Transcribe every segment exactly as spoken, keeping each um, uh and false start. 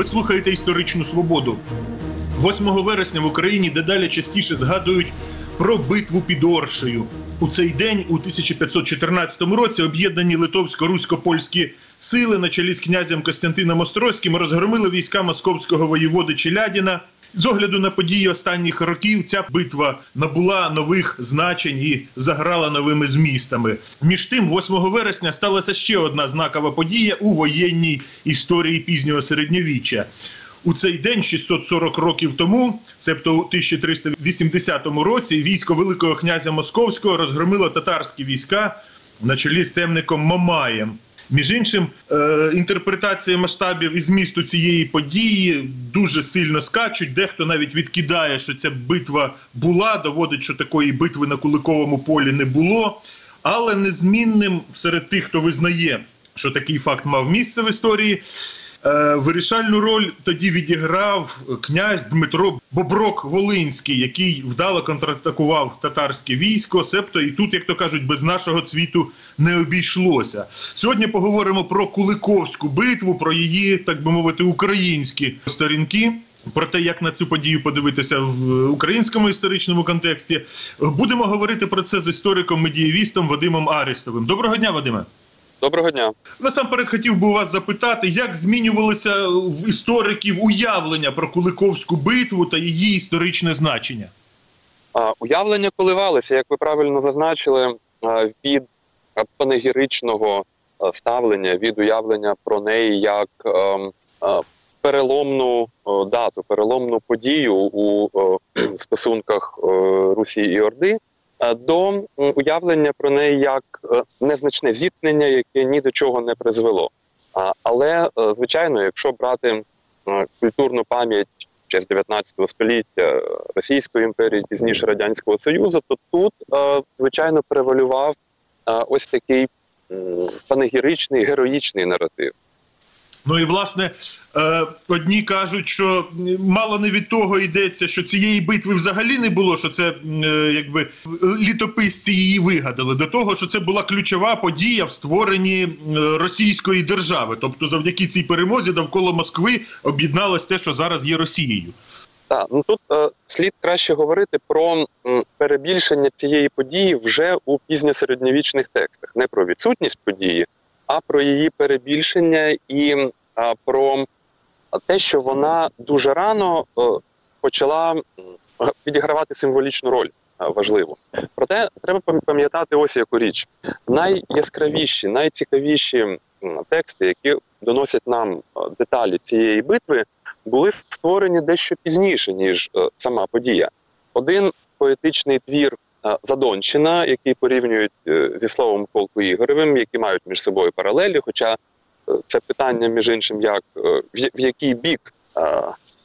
слухаєте «Історичну свободу». восьмого вересня в Україні дедалі частіше згадують про битву під Оршею. У цей день, у тисяча п'ятсот чотирнадцятому році, об'єднані литовсько-русько-польські сили на чолі з князем Костянтином Острозьким розгромили війська московського воєводи Челядіна. З огляду на події останніх років ця битва набула нових значень і заграла новими змістами. Між тим, восьмого вересня сталася ще одна знакова подія у воєнній історії пізнього середньовіччя. У цей день, шістсот сорок років тому, себто у тисяча триста вісімдесятому році, військо Великого князя Московського розгромило татарські війська на чолі з темником Мамаєм. Між іншим, е, інтерпретації масштабів і змісту цієї події дуже сильно скачуть. Дехто навіть відкидає, що ця битва була, доводить, що такої битви на Куликовому полі не було. Але незмінним серед тих, хто визнає, що такий факт мав місце в історії, е, вирішальну роль тоді відіграв князь Дмитро Боброк-Волинський, який вдало контратакував татарське військо, себто і тут, як то кажуть, без нашого цвіту не обійшлося. Сьогодні поговоримо про Куликовську битву, про її, так би мовити, українські сторінки, про те, як на цю подію подивитися в українському історичному контексті. Будемо говорити про це з істориком-медієвістом Вадимом Арістовим. Доброго дня, Вадиме! Доброго дня. Насамперед хотів би у вас запитати, як змінювалося в істориків уявлення про Куликовську битву та її історичне значення? А, уявлення коливалися, як ви правильно зазначили, від панегіричного ставлення, від уявлення про неї як е, е, переломну дату, переломну подію у е, стосунках е, Русі і Орди, до уявлення про неї як незначне зіткнення, яке ні до чого не призвело. Але, звичайно, якщо брати культурну пам'ять ще з дев'ятнадцятого століття Російської імперії, пізніше Радянського Союзу, то тут, звичайно, превалював ось такий панегіричний, героїчний наратив. Ну і, власне, одні кажуть, що мало не від того йдеться, що цієї битви взагалі не було, що це, якби, літописці її вигадали, до того, що це була ключова подія в створенні російської держави. Тобто завдяки цій перемозі довкола Москви об'єдналось те, що зараз є Росією. Так, ну тут е, слід краще говорити про м, перебільшення цієї події вже у пізньосередньовічних текстах. Не про відсутність події, а про її перебільшення і а, про те, що вона дуже рано а, почала відігравати символічну роль а, важливу. Проте треба пам'ятати ось яку річ. Найяскравіші, найцікавіші тексти, які доносять нам деталі цієї битви, були створені дещо пізніше, ніж а, сама подія. Один поетичний твір Задонщина, який порівнюють зі словом Полку Ігоревим, які мають між собою паралелі, хоча це питання, між іншим, як, в який бік а,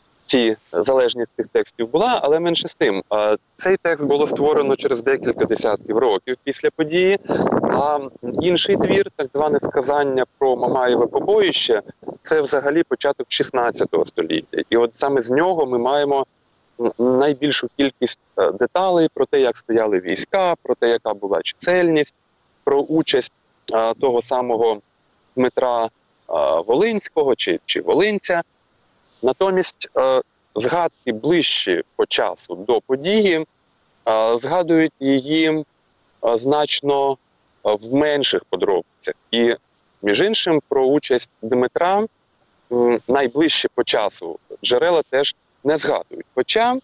ці залежність цих текстів була, але менше з тим. А, цей текст було створено через декілька десятків років після події, а інший твір, так зване сказання про Мамаєве побоїще, це взагалі початок шістнадцятого століття. І от саме з нього ми маємо найбільшу кількість деталей про те, як стояли війська, про те, яка була чисельність, про участь а, того самого Дмитра а, Волинського чи, чи Волинця. Натомість а, згадки ближчі по часу до події а, згадують її а, значно а, в менших подробицях. І, між іншим, про участь Дмитра м, найближче по часу джерела теж не згадують. Хоча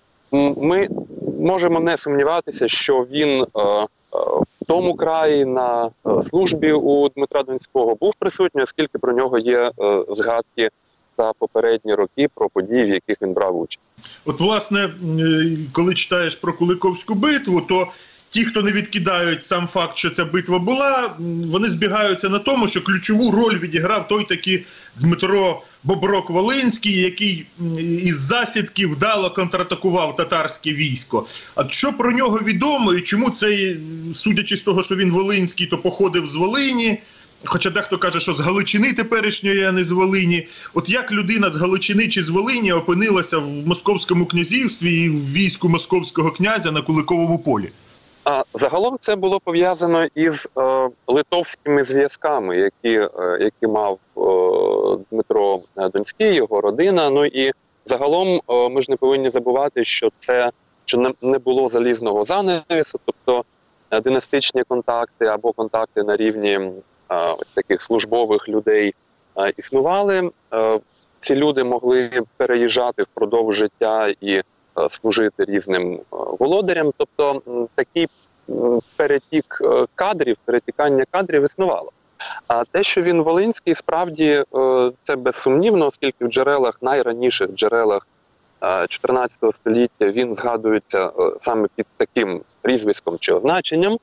ми можемо не сумніватися, що він е, е, в тому краї на е, службі у Дмитра Донського був присутній, оскільки про нього є е, згадки за попередні роки про події, в яких він брав участь. От, власне, коли читаєш про Куликовську битву, то ті, хто не відкидають сам факт, що ця битва була, вони збігаються на тому, що ключову роль відіграв той таки Дмитро Боброк-Волинський, який із засідки вдало контратакував татарське військо. А що про нього відомо і чому цей, судячи з того, що він Волинський, то походив з Волині, хоча дехто каже, що з Галичини теперішньої, а не з Волині. От як людина з Галичини чи з Волині опинилася в Московському князівстві і в війську московського князя на Куликовому полі? А загалом це було пов'язано із е, литовськими зв'язками, які, е, які мав е, Дмитро Донський, його родина. Ну і загалом е, ми ж не повинні забувати, що це що не, не було залізного занавісу, тобто е, династичні контакти або контакти на рівні е, таких службових людей е, існували. Е, ці люди могли переїжджати впродовж життя і служити різним володарям, тобто такий перетік кадрів, перетікання кадрів існувало. А те, що він волинський, справді це безсумнівно, оскільки в джерелах, найраніших джерелах чотирнадцятого століття він згадується саме під таким прізвиськом чи означенням.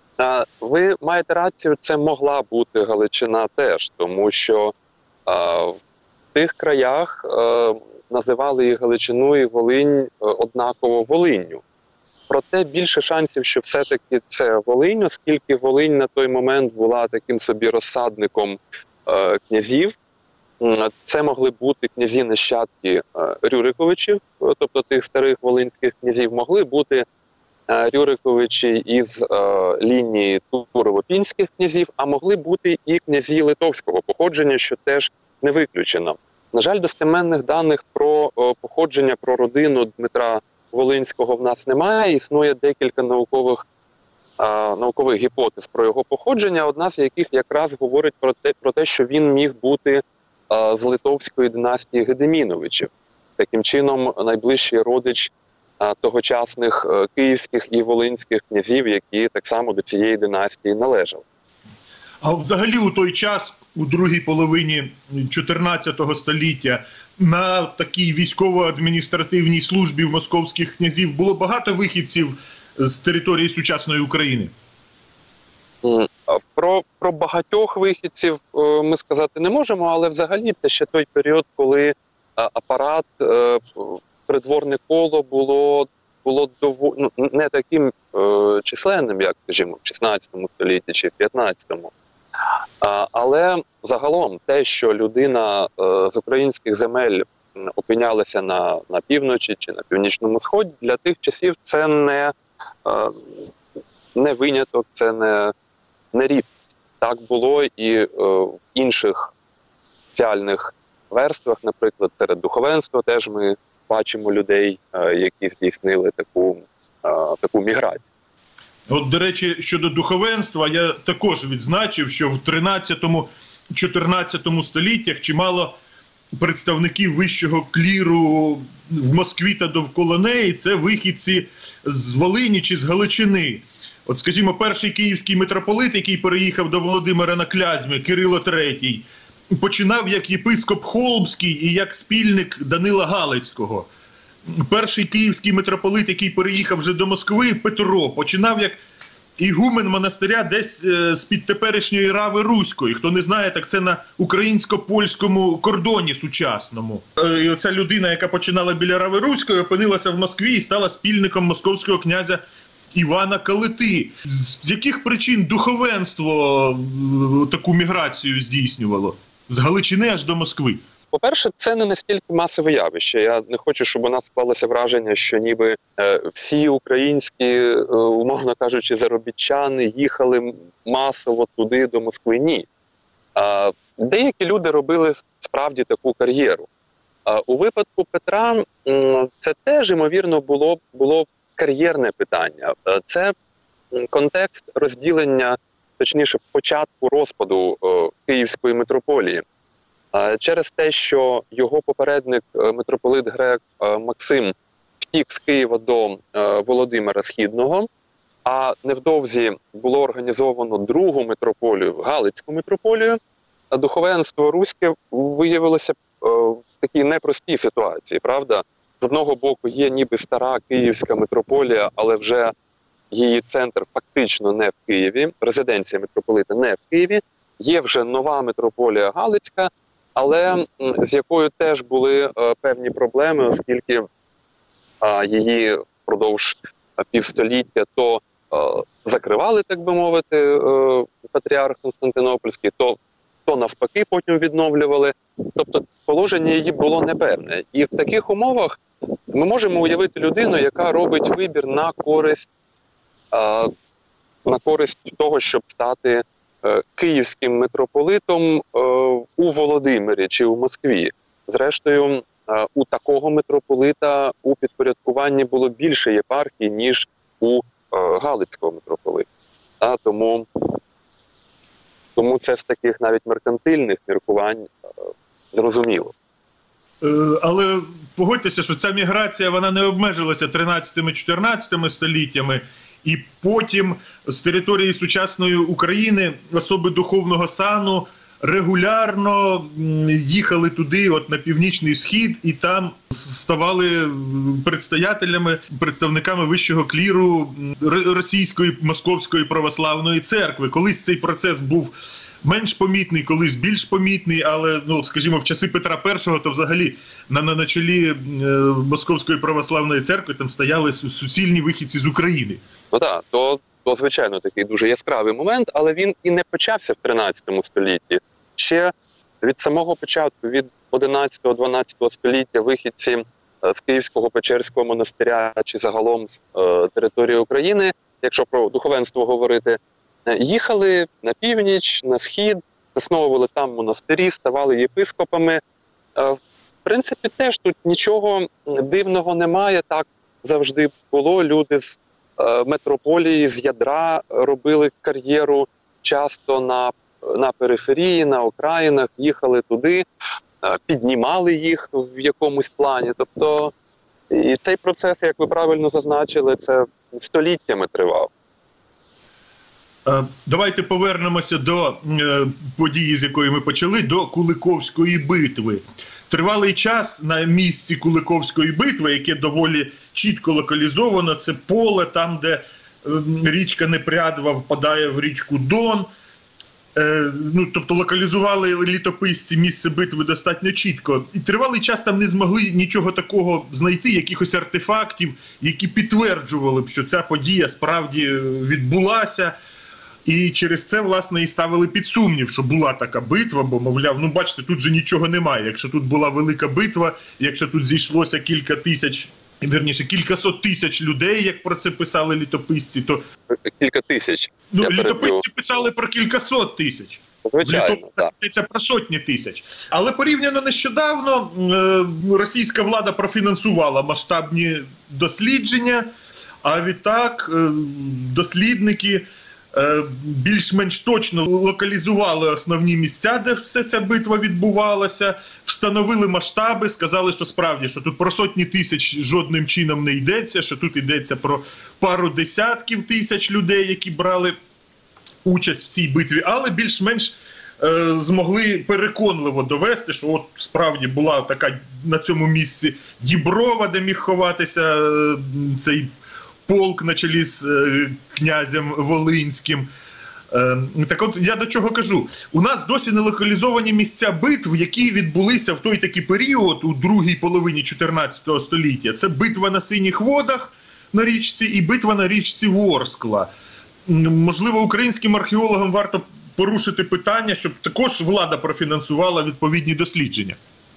Ви маєте рацію, це могла бути Галичина теж, тому що в тих краях називали і Галичину, і Волинь однаково Волинню. Проте більше шансів, що все-таки це Волинь, оскільки Волинь на той момент була таким собі розсадником е, князів. Це могли бути князі-нащадки е, Рюриковичів, тобто тих старих волинських князів, могли бути е, Рюриковичі із е, лінії Турово-Пінських князів, а могли бути і князі литовського походження, що теж не виключено. На жаль, достеменних даних про о, походження, про родину Дмитра Волинського в нас немає. Існує декілька наукових, а, наукових гіпотез про його походження, одна з яких якраз говорить про те, про те що він міг бути а, з литовської династії Гедеміновичів. Таким чином, найближчий родич а, тогочасних а, київських і волинських князів, які так само до цієї династії належали. А взагалі у той час, у другій половині чотирнадцятого століття, на такій військово-адміністративній службі в московських князів було багато вихідців з території сучасної України? Про, про багатьох вихідців ми сказати не можемо, але взагалі це ще той період, коли апарат, придворне коло було, було доволі, ну, не таким численним, як, скажімо, в шістнадцятому столітті чи в п'ятнадцятому. Але загалом те, що людина з українських земель опинялася на, на півночі чи на північному сході, для тих часів це не, не виняток, це не, не рідкість. Так було і в інших соціальних верствах, наприклад, серед духовенства теж ми бачимо людей, які здійснили таку, таку міграцію. От, до речі, щодо духовенства, я також відзначив, що в тринадцятому-чотирнадцятому століттях чимало представників вищого кліру в Москві та довкола неї – це вихідці з Волині чи з Галичини. От, скажімо, перший київський митрополит, який переїхав до Володимира на Клязьми, Кирило третій, починав як єпископ Холмський і як спільник Данила Галицького. Перший київський митрополит, який переїхав вже до Москви, Петро, починав як ігумен монастиря десь з-під теперішньої Рави Руської. Хто не знає, так це на українсько-польському кордоні сучасному. І оця людина, яка починала біля Рави Руської, опинилася в Москві і стала спільником московського князя Івана Калити. З яких причин духовенство таку міграцію здійснювало? З Галичини аж до Москви. По-перше, це не настільки масове явище. Я не хочу, щоб у нас склалося враження, що ніби е, всі українські, е, умовно кажучи, заробітчани їхали масово туди, до Москви. Ні. Е, деякі люди робили справді таку кар'єру. Е, у випадку Петра е, це теж, ймовірно, було, було кар'єрне питання. Е, це контекст розділення, точніше, початку розпаду е, Київської митрополії. Через те, що його попередник, митрополит грек Максим, втік з Києва до Володимира Східного, а невдовзі було організовано другу митрополію, Галицьку митрополію, духовенство руське виявилося в такій непростій ситуації, правда? З одного боку є ніби стара Київська митрополія, але вже її центр фактично не в Києві, резиденція митрополита не в Києві, є вже нова митрополія Галицька, але з якою теж були е, певні проблеми, оскільки е, її впродовж півстоліття то е, закривали, так би мовити, е, патріарх Константинопольський, то, то навпаки потім відновлювали. Тобто положення її було непевне. І в таких умовах ми можемо уявити людину, яка робить вибір на користь на користь того, щоб стати київським митрополитом у Володимирі чи у Москві. Зрештою, у такого митрополита у підпорядкуванні було більше єпархій, ніж у галицького митрополита. А, тому, тому це з таких навіть меркантильних міркувань зрозуміло. Але погодьтеся, що ця міграція вона не обмежилася тринадцятим-чотирнадцятим століттями, і потім з території сучасної України особи духовного сану регулярно їхали туди, от на північний схід, і там ставали предстоятелями, представниками вищого кліру Російської Московської православної церкви. Колись цей процес був менш помітний, колись більш помітний, але, ну, скажімо, в часи Петра І, то взагалі на, на, на чолі е, Московської православної церкви там стояли суцільні вихідці з України. Ну так, то, то, звичайно, такий дуже яскравий момент, але він і не почався в тринадцятому столітті. Ще від самого початку, від одинадцятого-дванадцятого століття, вихідці е, з Київського Печерського монастиря чи загалом з е, території України, якщо про духовенство говорити, їхали на північ, на схід, засновували там монастирі, ставали єпископами. В принципі, теж тут нічого дивного немає, так завжди було. Люди з метрополії, з ядра робили кар'єру часто на, на периферії, на окраїнах, їхали туди, піднімали їх в якомусь плані. Тобто, і цей процес, як ви правильно зазначили, це століттями тривав. Давайте повернемося до е, події, з якої ми почали, до Куликовської битви. Тривалий час на місці Куликовської битви, яке доволі чітко локалізовано, це поле, там, де е, річка Непрядва впадає в річку Дон. Е, ну, тобто локалізували літописці місце битви достатньо чітко. І тривалий час там не змогли нічого такого знайти, якихось артефактів, які підтверджували б, що ця подія справді відбулася. І через це, власне, і ставили під сумнів, що була така битва, бо, мовляв, ну, бачите, тут же нічого немає. Якщо тут була велика битва, якщо тут зійшлося кілька тисяч, вірніше, кількасот тисяч людей, як про це писали літописці, то... Кілька тисяч. Ну, літописці писали про кількасот тисяч. Звичайно, так. Це про сотні тисяч. Але порівняно нещодавно е, російська влада профінансувала масштабні дослідження, а відтак е, дослідники більш-менш точно локалізували основні місця, де вся ця битва відбувалася, встановили масштаби, сказали, що справді, що тут про сотні тисяч жодним чином не йдеться, що тут йдеться про пару десятків тисяч людей, які брали участь в цій битві, але більш-менш е, змогли переконливо довести, що от справді була така на цьому місці Діброва, де міг ховатися е, цей полк на чолі з е, князем Волинським. Е, так от, я до чого кажу. У нас досі не локалізовані місця битв, які відбулися в той такий період, у другій половині чотирнадцятого століття. Це битва на Синіх водах на річці і битва на річці Ворскла. Можливо, українським археологам варто порушити питання, щоб також влада профінансувала відповідні дослідження.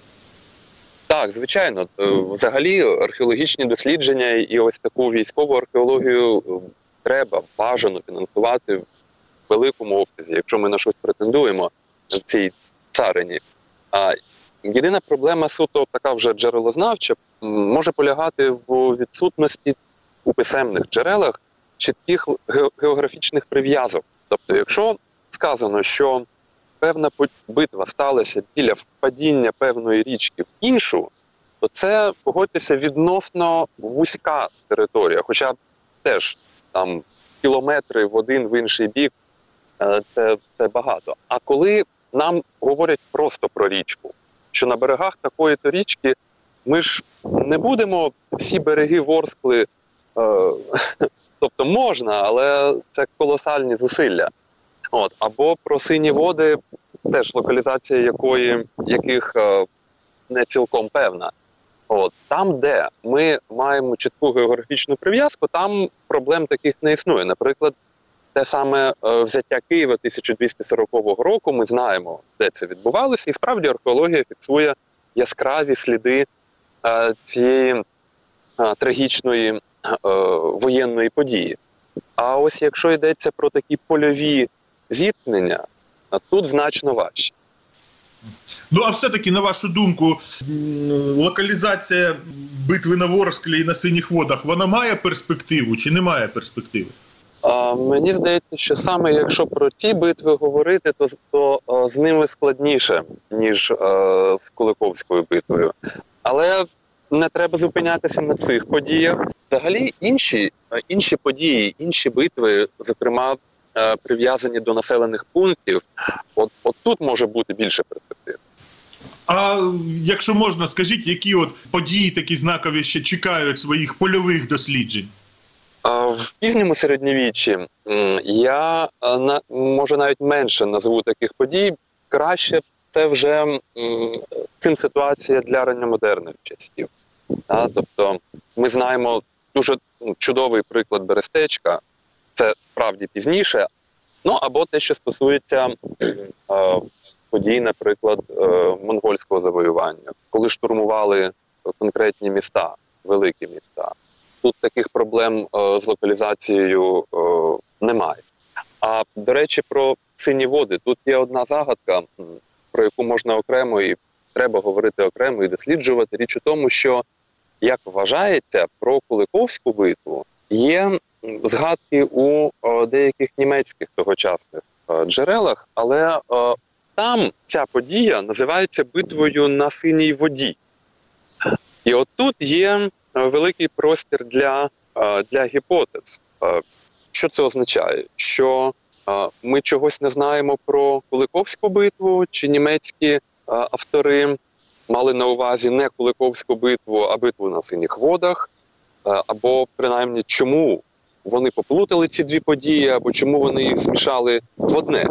Так, звичайно. Взагалі археологічні дослідження і ось таку військову археологію треба бажано фінансувати в великому обсязі, якщо ми на щось претендуємо в цій царині. А єдина проблема суто така вже джерелознавча може полягати в відсутності у писемних джерелах чітких географічних прив'язок. Тобто, якщо сказано, що певна битва сталася біля впадіння певної річки в іншу, то це, погодьтеся, відносно вузька територія. Хоча теж там кілометри в один, в інший бік, це, це багато. А коли нам говорять просто про річку, що на берегах такої-то річки ми ж не будемо всі береги Ворскли, е, тобто можна, але це колосальні зусилля. От, або про Сині води, теж локалізація якої, яких е, не цілком певна. От, там, де ми маємо чітку географічну прив'язку, там проблем таких не існує. Наприклад, те саме е, взяття Києва тисяча двісті сорокового року, ми знаємо, де це відбувалося, і справді археологія фіксує яскраві сліди е, цієї е, трагічної е, воєнної події. А ось якщо йдеться про такі польові зіткнення, тут значно важче. Ну, а все-таки, на вашу думку, локалізація битви на Ворсклі і на Синіх водах, вона має перспективу чи не має перспективи? А, мені здається, що саме якщо про ті битви говорити, то, то а, з ними складніше, ніж а, з Куликовською битвою. Але не треба зупинятися на цих подіях. Взагалі інші, інші події, інші битви, зокрема, а, прив'язані до населених пунктів, от, от тут може бути більше перспектив. А якщо можна, скажіть, які от події такі знакові ще чекають своїх польових досліджень? В пізньому середньовіччі я, може, навіть менше назву таких подій. Краще це вже цим ситуація для ранньомодерних часів. Тобто ми знаємо дуже чудовий приклад Берестечка, це справді пізніше, ну або те, що стосується подій, наприклад, монгольського завоювання, коли штурмували конкретні міста, великі міста. Тут таких проблем е, з локалізацією е, немає. А, до речі, про Сині води. Тут є одна загадка, про яку можна окремо і треба говорити окремо і досліджувати. Річ у тому, що, як вважається, про Куликовську битву є згадки у е, деяких німецьких тогочасних е, джерелах, але е, там ця подія називається битвою на Синій воді. І от тут є великий простір для, для гіпотез. Що це означає? Що ми чогось не знаємо про Куликовську битву, чи німецькі автори мали на увазі не Куликовську битву, а битву на Синіх водах, або принаймні чому вони поплутали ці дві події, або чому вони їх змішали в одне.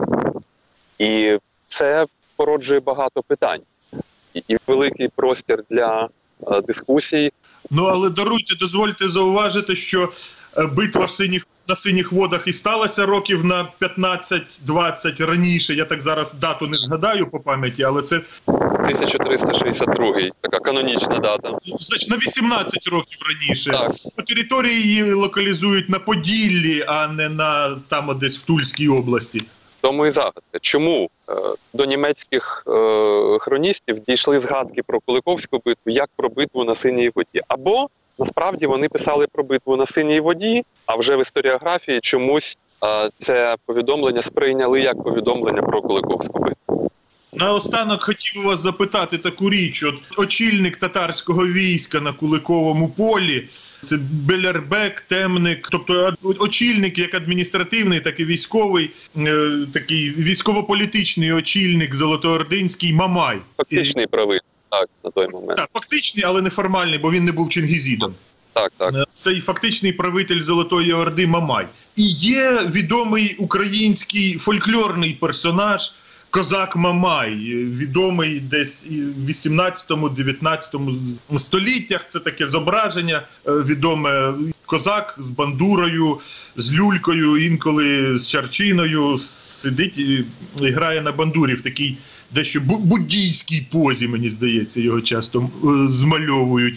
І це породжує багато питань. І, і великий простір для дискусій. Ну, але даруйте, дозвольте зауважити, що битва в синіх, на Синіх водах і сталася років на п'ятнадцять-двадцять раніше. Я так зараз дату не згадаю по пам'яті, але це... тисяча триста шістдесят другий, така канонічна дата. Значить, на вісімнадцять років раніше. Так. По території її локалізують на Поділлі, а не на там десь в Тульській області. Тому і загадка. Чому е, до німецьких е, хроністів дійшли згадки про Куликовську битву, як про битву на Синій воді? Або, насправді, вони писали про битву на Синій воді, а вже в історіографії чомусь е, це повідомлення сприйняли як повідомлення про Куликовську битву. Наостанок хотів у вас запитати таку річ. От очільник татарського війська на Куликовому полі, це Белербек, Темник, тобто очільник як адміністративний, так і військовий, е, такий військово-політичний очільник золотоординський Мамай. Фактичний правитель, так, на той момент. Так, фактичний, але неформальний, бо він не був чингізідом. Так, так. Цей фактичний правитель Золотої Орди Мамай. І є відомий український фольклорний персонаж Козак Мамай, відомий десь в вісімнадцятому-дев'ятнадцятому століттях. Це таке зображення відоме. Козак з бандурою, з люлькою, інколи з чарчиною сидить і грає на бандурі в такій дещо буддійській позі, мені здається, його часто змальовують.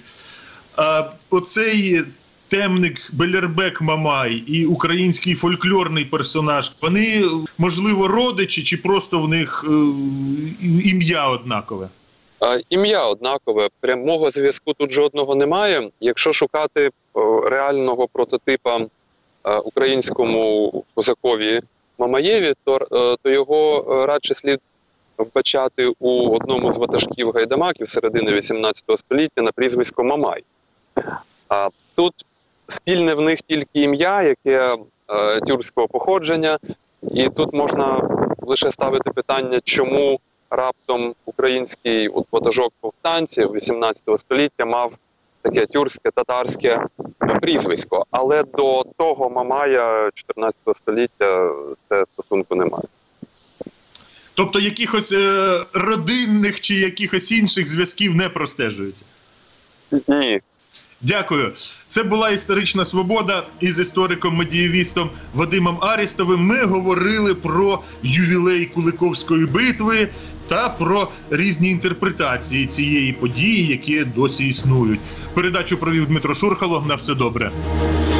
А оцей Темник, Белербек Мамай і український фольклорний персонаж, вони, можливо, родичі чи просто в них е, ім'я однакове? Ім'я однакове. Прямого зв'язку тут жодного немає. Якщо шукати о, реального прототипа е, українському козакові Мамаєві, то, е, то його е, радше слід вбачати у одному з ватажків гайдамаків середини вісімнадцятого століття на прізвисько Мамай. А тут спільне в них тільки ім'я, яке е, тюркського походження, і тут можна лише ставити питання, чому раптом український от, ватажок повстанців вісімнадцятого століття мав таке тюркське, татарське прізвисько. Але до того Мамая чотирнадцятого століття це стосунку немає. Тобто якихось е, родинних чи якихось інших зв'язків не простежується? Ні. Дякую. Це була «Історична свобода» із істориком-медієвістом Вадимом Арістовим. Ми говорили про ювілей Куликовської битви та про різні інтерпретації цієї події, які досі існують. Передачу провів Дмитро Шурхало. На все добре.